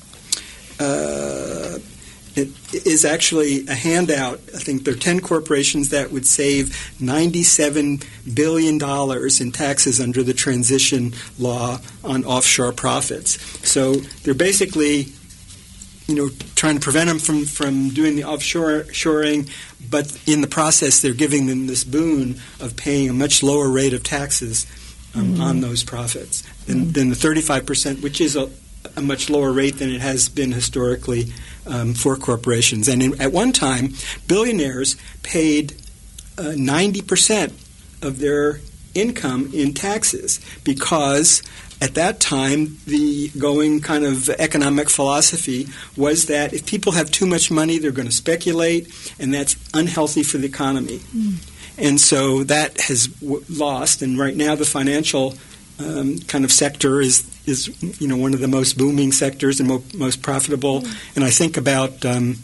uh, it is actually a handout. I think there are ten corporations that would save ninety-seven billion dollars in taxes under the transition law on offshore profits. So they're basically, you know, trying to prevent them from, from doing the offshore shoring, but in the process they're giving them this boon of paying a much lower rate of taxes um, mm-hmm. on those profits than, mm-hmm. than the thirty-five percent, which is a, a much lower rate than it has been historically um, for corporations. And in, at one time, billionaires paid uh, ninety percent of their income in taxes because at that time, the going kind of economic philosophy was that if people have too much money, they're going to speculate, and that's unhealthy for the economy. Mm. And so that has w- lost, and right now the financial um, kind of sector is, is, you know, one of the most booming sectors and mo- most profitable. Mm. And I think about um,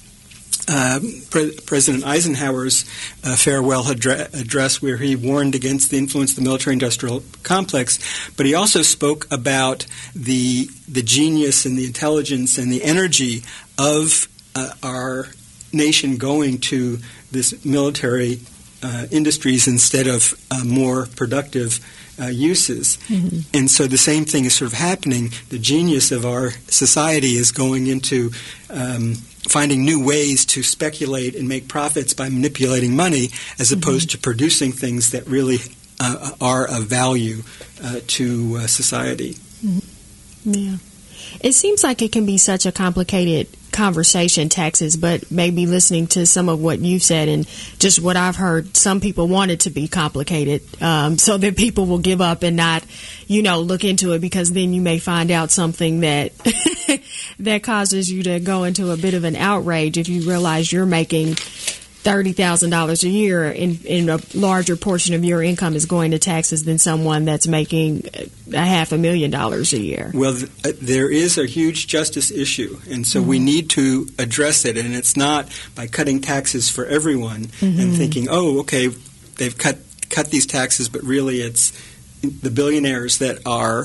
uh, Pre- President Eisenhower's uh, farewell adre- address, where he warned against the influence of the military-industrial complex, but he also spoke about the the genius and the intelligence and the energy of uh, our nation going to this military uh, industries instead of uh, more productive uh, uses. Mm-hmm. And so the same thing is sort of happening. The genius of our society is going into um, finding new ways to speculate and make profits by manipulating money, as opposed mm-hmm. to producing things that really uh, are of value uh, to uh, society. Mm-hmm. Yeah. It seems like it can be such a complicated conversation, taxes, but maybe listening to some of what you've said and just what I've heard, some people want it to be complicated um, so that people will give up and not, you know, look into it, because then you may find out something that that causes you to go into a bit of an outrage if you realize you're making thirty thousand dollars a year and, and a larger portion of your income is going to taxes than someone that's making a half a million dollars a year. Well, th- there is a huge justice issue, and so mm-hmm. we need to address it. And it's not by cutting taxes for everyone mm-hmm. and thinking, oh, okay, they've cut cut these taxes, but really it's the billionaires that are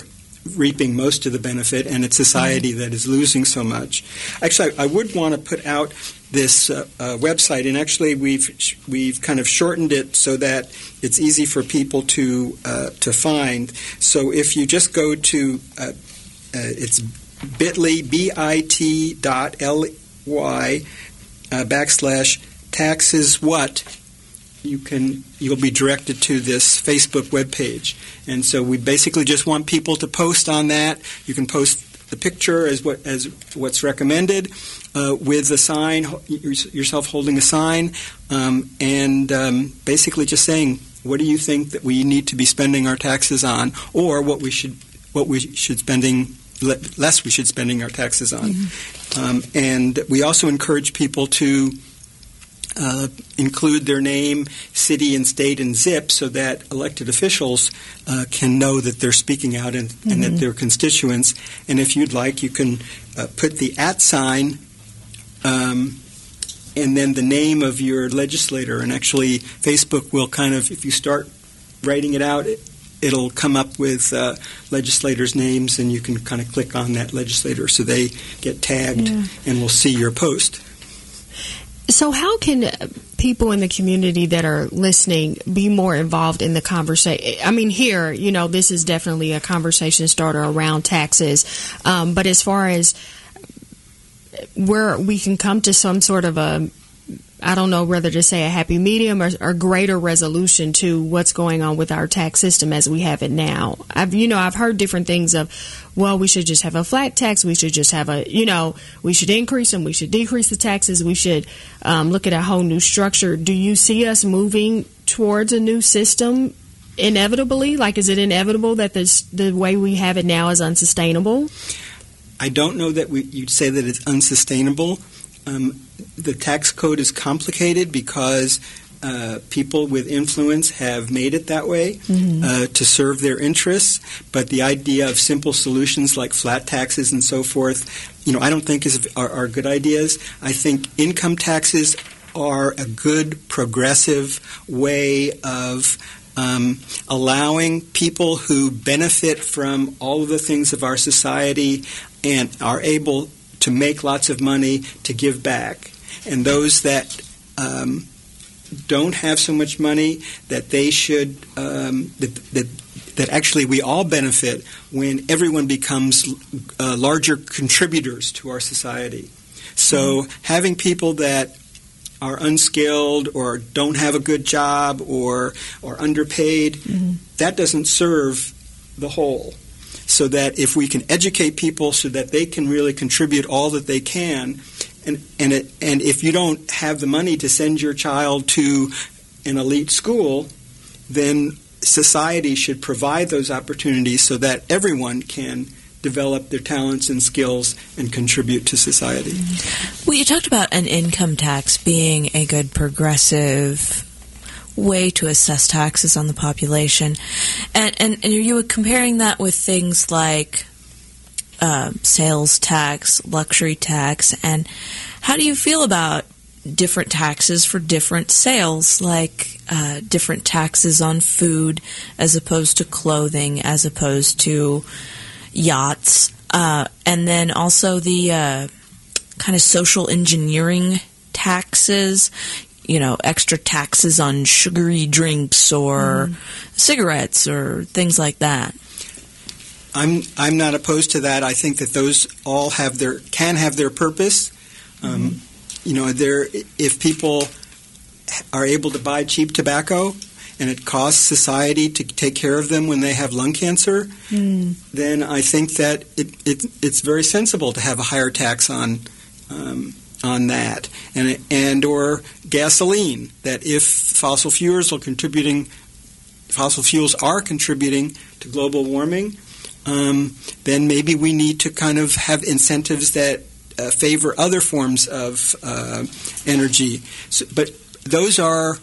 reaping most of the benefit, and it's society that is losing so much. Actually, I, I would want to put out this uh, uh, website, and actually we've we've kind of shortened it so that it's easy for people to uh, to find. So if you just go to uh, uh, it's bit.ly bit dot ly uh, backslash taxes what. You can you'll be directed to this Facebook webpage, and so we basically just want people to post on that. You can post the picture as what as what's recommended, uh, with a sign, yourself holding a sign, um, and um, basically just saying, what do you think that we need to be spending our taxes on, or what we should what we should spending less we should spending our taxes on. Mm-hmm. Um, and we also encourage people to Uh, include their name, city, and state, and zip, so that elected officials uh, can know that they're speaking out and, mm-hmm. and that they're constituents. And if you'd like, you can uh, put the at sign um, and then the name of your legislator. And actually, Facebook will kind of, if you start writing it out, it, it'll come up with uh, legislators' names, and you can kind of click on that legislator so they get tagged, yeah. and we'll see your post. So how can people in the community that are listening be more involved in the conversation? I mean, here, you know, this is definitely a conversation starter around taxes. Um, but as far as where we can come to some sort of a, I don't know whether to say a happy medium or, or greater resolution to what's going on with our tax system as we have it now. I've, you know, I've heard different things of, well, we should just have a flat tax. We should just have a, you know, we should increase them. We should decrease the taxes. We should um, look at a whole new structure. Do you see us moving towards a new system inevitably? Like, is it inevitable that this, the way we have it now is unsustainable? I don't know that we, you'd say that it's unsustainable. Um, the tax code is complicated because uh, people with influence have made it that way, mm-hmm. uh, to serve their interests. But the idea of simple solutions like flat taxes and so forth, you know, I don't think is are, are good ideas. I think income taxes are a good progressive way of um, allowing people who benefit from all of the things of our society and are able to make lots of money to give back. And those that um, don't have so much money, that they should, um, that, that, that actually we all benefit when everyone becomes uh, larger contributors to our society. So mm-hmm. having people that are unskilled or don't have a good job or, or underpaid, mm-hmm. that doesn't serve the whole. So that if we can educate people so that they can really contribute all that they can, and and it, and if you don't have the money to send your child to an elite school, then society should provide those opportunities so that everyone can develop their talents and skills and contribute to society. Well, you talked about an income tax being a good progressive way to assess taxes on the population, and and, and you were comparing that with things like uh, sales tax, luxury tax, and how do you feel about different taxes for different sales, like uh, different taxes on food as opposed to clothing, as opposed to yachts, uh, and then also the uh, kind of social engineering taxes? You know, extra taxes on sugary drinks or mm. cigarettes or things like that. I'm I'm not opposed to that. I think that those all have their can have their purpose. Um, mm. You know, there if people are able to buy cheap tobacco and it costs society to take care of them when they have lung cancer, mm. then I think that it, it it's very sensible to have a higher tax on. Um, on that, and and or gasoline. That if fossil fuels are contributing, fossil fuels are contributing to global warming, um, then maybe we need to kind of have incentives that uh, favor other forms of uh, energy. So, but those are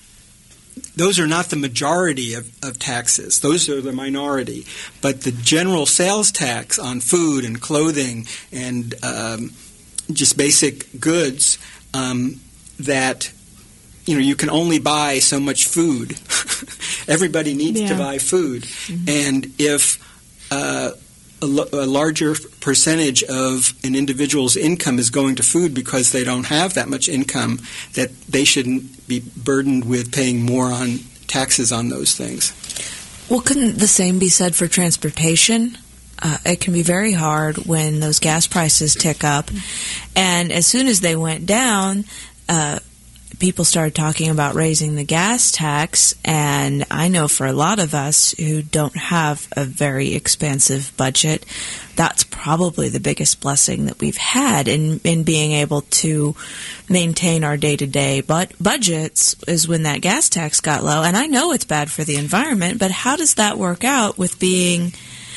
those are not the majority of, of taxes. Those are the minority. But the general sales tax on food and clothing and um, just basic goods, um, that, you know, you can only buy so much food. Everybody needs yeah. to buy food. Mm-hmm. And if uh, a, lo- a larger percentage of an individual's income is going to food because they don't have that much income, that they shouldn't be burdened with paying more on taxes on those things. Well, couldn't the same be said for transportation? Uh, it can be very hard when those gas prices tick up. And as soon as they went down, uh, people started talking about raising the gas tax. And I know for a lot of us who don't have a very expansive budget, that's probably the biggest blessing that we've had in, in being able to maintain our day-to-day but budgets is when that gas tax got low. And I know it's bad for the environment, but how does that work out with being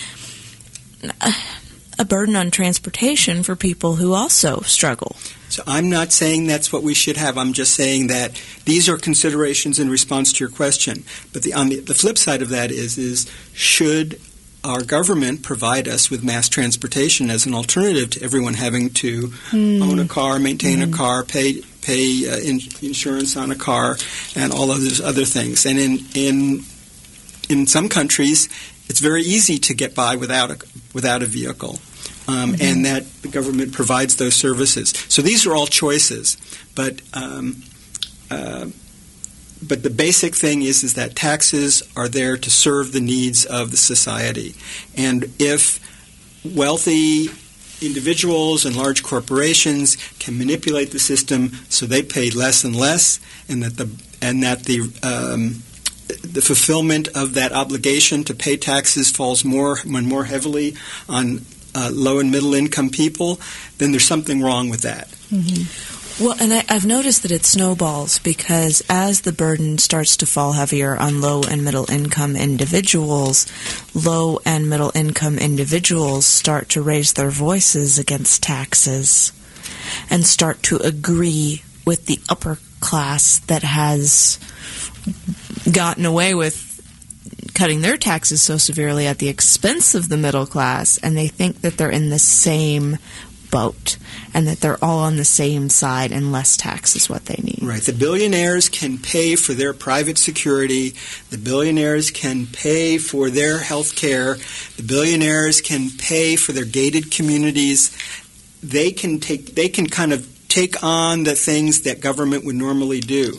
a burden on transportation for people who also struggle? So I'm not saying that's what we should have. I'm just saying that these are considerations in response to your question. But the, on the, the flip side of that is, is should our government provide us with mass transportation as an alternative to everyone having to mm. own a car, maintain mm. a car, pay pay uh, in, insurance on a car, and all of those other things. And in in in some countries, it's very easy to get by without a without a vehicle, um, mm-hmm. and that the government provides those services. So these are all choices, but um, uh, but the basic thing is is that taxes are there to serve the needs of the society, and if wealthy individuals and large corporations can manipulate the system so they pay less and less, and that the and that the um, the fulfillment of that obligation to pay taxes falls more and more heavily on uh, low and middle income people, then there's something wrong with that. Mm-hmm. Well, and I, I've noticed that it snowballs because as the burden starts to fall heavier on low and middle income individuals, low and middle income individuals start to raise their voices against taxes and start to agree with the upper class that has gotten away with cutting their taxes so severely at the expense of the middle class, and they think that they're in the same boat and that they're all on the same side and less tax is what they need. Right. The billionaires can pay for their private security. The billionaires can pay for their health care. The billionaires can pay for their gated communities. They can take they can kind of take on the things that government would normally do.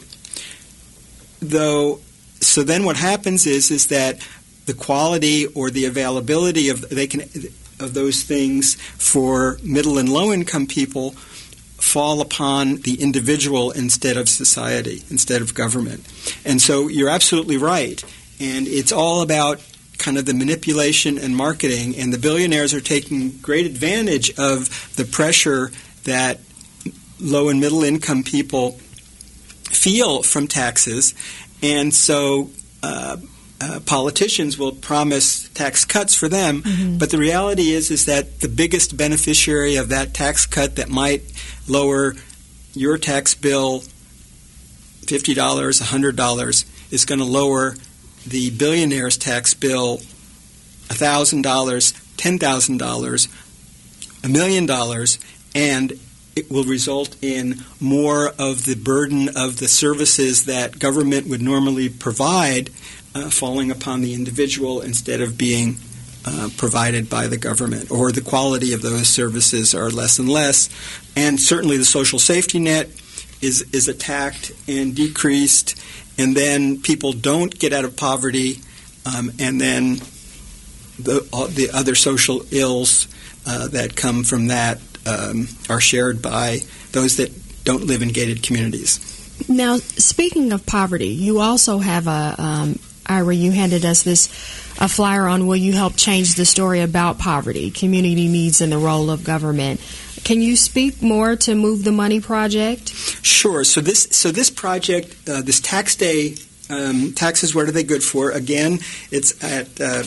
Though So then what happens is is that the quality or the availability of they can of those things for middle and low income people fall upon the individual instead of society, instead of government. And so you're absolutely right. And it's all about kind of the manipulation and marketing, and the billionaires are taking great advantage of the pressure that low and middle income people feel from taxes. And so uh, uh, politicians will promise tax cuts for them, mm-hmm. but the reality is is that the biggest beneficiary of that tax cut that might lower your tax bill fifty dollars, one hundred dollars is going to lower the billionaire's tax bill one thousand dollars, ten thousand dollars, a million dollars, and it will result in more of the burden of the services that government would normally provide uh, falling upon the individual instead of being uh, provided by the government, or the quality of those services are less and less. And certainly the social safety net is, is attacked and decreased, and then people don't get out of poverty, um, and then the, uh, the other social ills uh, that come from that Um, are shared by those that don't live in gated communities. Now, speaking of poverty, you also have a, um, Ira, you handed us this, a flyer on Will You Help Change the Story about poverty, community needs, and the role of government. Can you speak more to Move the Money project? Sure. So this, so this project, uh, this tax day, um, taxes, what are they good for? Again, it's at uh,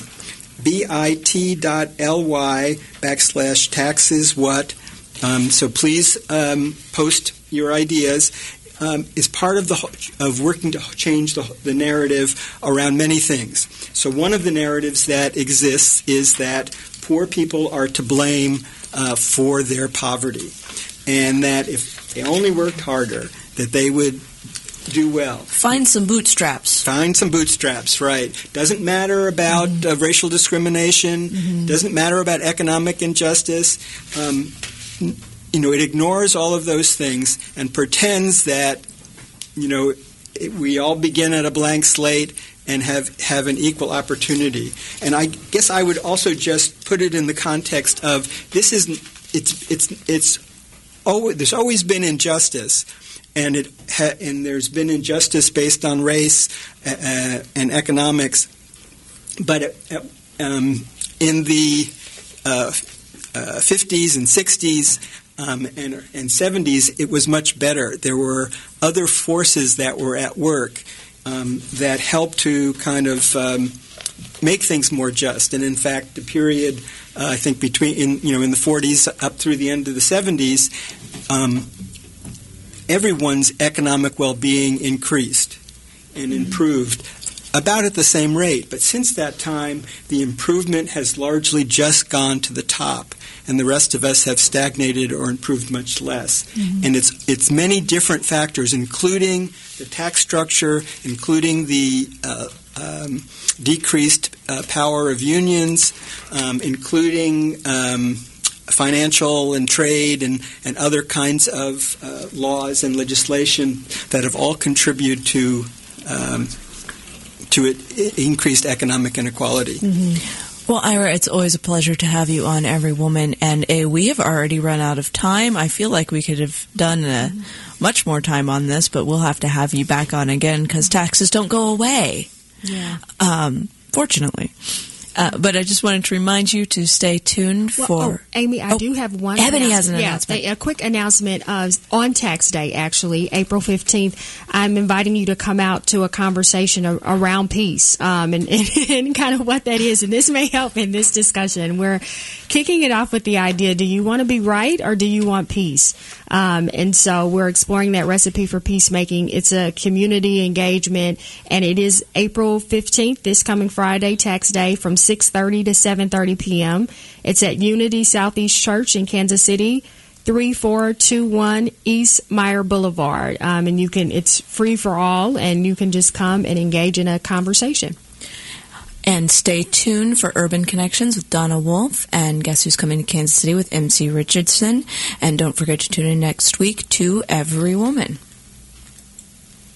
bit.ly backslash taxes what. Um, so please um, post your ideas. Um, is part of the of working to change the, the narrative around many things. So one of the narratives that exists is that poor people are to blame uh, for their poverty, and that if they only worked harder, that they would do well. Find some bootstraps. Find some bootstraps, right. Doesn't matter about mm-hmm. uh, racial discrimination. Mm-hmm. Doesn't matter about economic injustice. Um, you know, it ignores all of those things and pretends that, you know, it, we all begin at a blank slate and have, have an equal opportunity. And I guess I would also just put it in the context of this isn't, it's, it's, it's, oh, there's always been injustice. And it ha- and there's been injustice based on race uh, and economics, but uh, um, in the uh, uh, fifties and sixties um, and, and seventies, it was much better. There were other forces that were at work um, that helped to kind of um, make things more just. And in fact, the period uh, I think between in you know in the forties up through the end of the seventies. Um, Everyone's economic well-being increased and improved about at the same rate. But since that time, the improvement has largely just gone to the top, and the rest of us have stagnated or improved much less. Mm-hmm. And it's it's many different factors, including the tax structure, including the uh, um, decreased uh, power of unions, um, including um, financial and trade and, and other kinds of uh, laws and legislation that have all contributed to um, to it, increased economic inequality. Mm-hmm. Well, Ira, it's always a pleasure to have you on Every Woman, and uh, we have already run out of time. I feel like we could have done uh, much more time on this, but we'll have to have you back on again because taxes don't go away. Yeah. Um, fortunately. Uh, but I just wanted to remind you to stay tuned well, for... Oh, Amy, I oh, do have one Ebony has an yeah, announcement. A, a quick announcement. Uh, on Tax Day, actually, April fifteenth, I'm inviting you to come out to a conversation a, around peace um, and, and, and kind of what that is. And this may help in this discussion. We're kicking it off with the idea, do you want to be right or do you want peace? Um, and so we're exploring that recipe for peacemaking. It's a community engagement, and it is April fifteenth, this coming Friday, Tax Day, from six thirty to seven thirty p.m. It's at Unity Southeast Church in Kansas City, three four two one East Meyer Boulevard. Um, and you can it's free for all, and you can just come and engage in a conversation. And stay tuned for Urban Connections with Donna Wolf, and Guess Who's Coming to Kansas City with M C Richardson. And don't forget to tune in next week to Every Woman.